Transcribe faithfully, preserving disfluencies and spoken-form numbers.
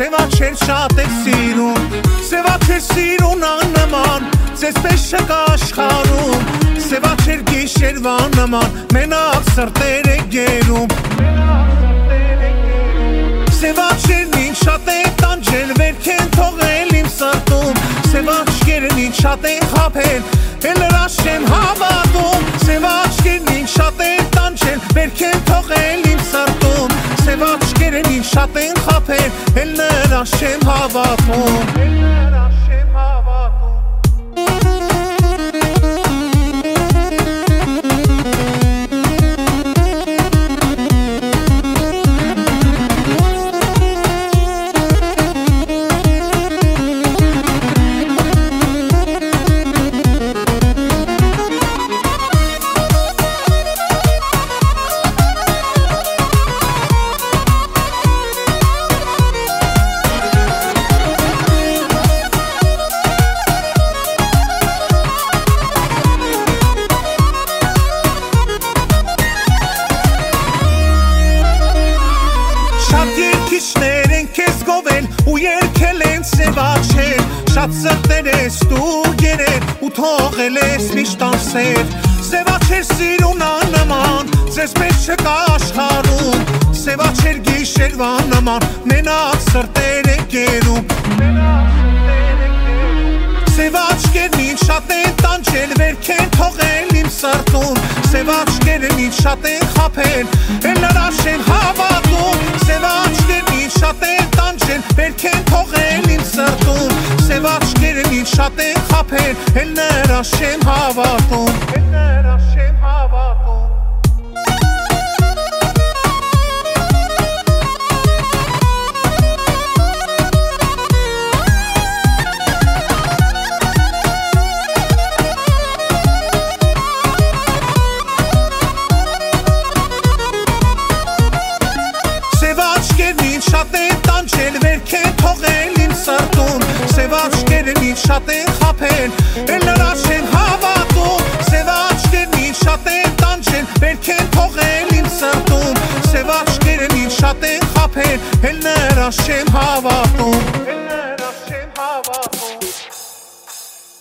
Սևաչեր շատ եք սիրում, սևաչեր սիրուն աննման, ձեզ պես չկա աշխարհում, սևաչեր գիշերվան նման, մենակ սրտեր եք գերում, սևաչերն ինչ շատ են տանջել, վերք են թողել իմ սրտում, սևաչերն ինչ շատ են խաբել, էլ նրանց չեմ հավատում, սևաչերն ինչ շատ են տանջել, վերք են թողել իմ սրտում, սևաչերն ինչ շատ են խաբել, էլ նրանց չեմ հավատում, էլ նրանց չեմ հավատում ու երկել են սևաչեր, շատ սրտեր ես դու գերել ու թողել ես միշտ անսեր, սևաչեր սիրուն աննման, ձեզ պես չկա աշխարհում, սևաչեր գիշերվան նման, մենակ սրտեր եք գերում, սևաչերն ինչ շատ են տանջել, վերք են թողել իմ սրտում, սևաչերն ինչ շատ են խաբել, էլ նրանց չեմ հավատում, սևաչերն ինչ շատ են տանջել, վերք են թողել իմ սրտում, սևաչերն ինչ շատ են խաբել, էլ նրանց չեմ հավատում, էլ նրանց չեմ հավատում շատ են տանջել, վերք են թողել իմ սրտում, սևաչերն ինչ շատ են խաբել, էլ նրանց չեմ հավատում, սևաչերն ինչ շատ են տանջել, վերք են թողել իմ սրտում, սևաչերն ինչ շատ են խաբել, էլ նրանց չեմ հավատում